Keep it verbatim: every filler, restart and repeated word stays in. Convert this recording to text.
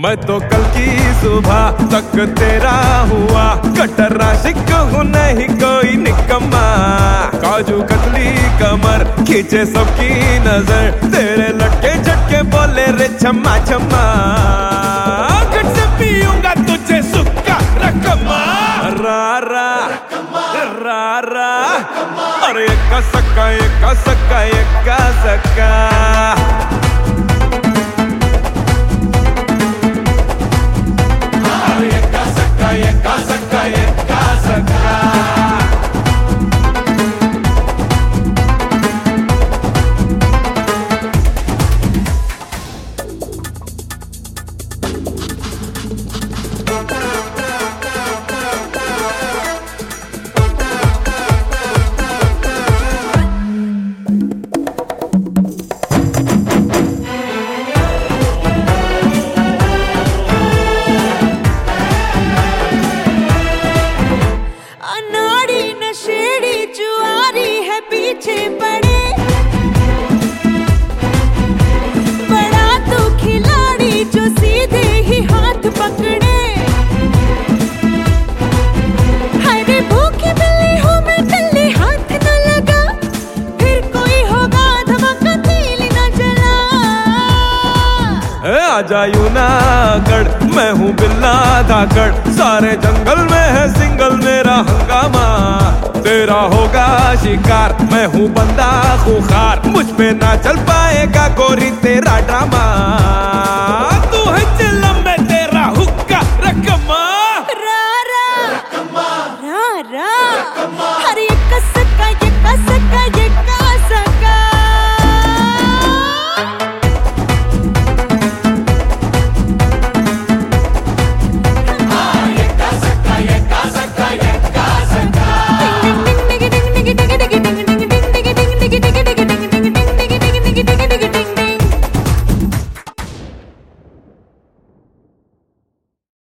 मैं तो कल की सुबह तक तेरा हुआ, कट्टर आशिक हूँ नहीं कोई निकम्मा। काजू कतली कमर खींचे सबकी नजर, तेरे लटके झटके बोले रे छम्मा छम्मा। गट से पीऊंगा तुझे सुक्का रकमा, रा रा रा रा, अरे एका सक्का एका सक्का एका सक्का। Eka sakka, eka sakka. पीछे पड़े बड़ा तू खिलाड़ी जो सीधे ही हाथ पकड़े। हरे भूखी बिल्ली हूँ मैं टल्ली, हाथ न लगा फिर कोई होगा धमाका तीली न जला। आजा यूनागढ़ मैं हूँ बिल्ला धाकड़, सारे जंगल में है सिंगल मेरा हंगामा। तेरा होगा शिकार मैं हूँ बंदा खूंखार, मुझ पे ना चल पाएगा गोरी तेरा ड्रामा।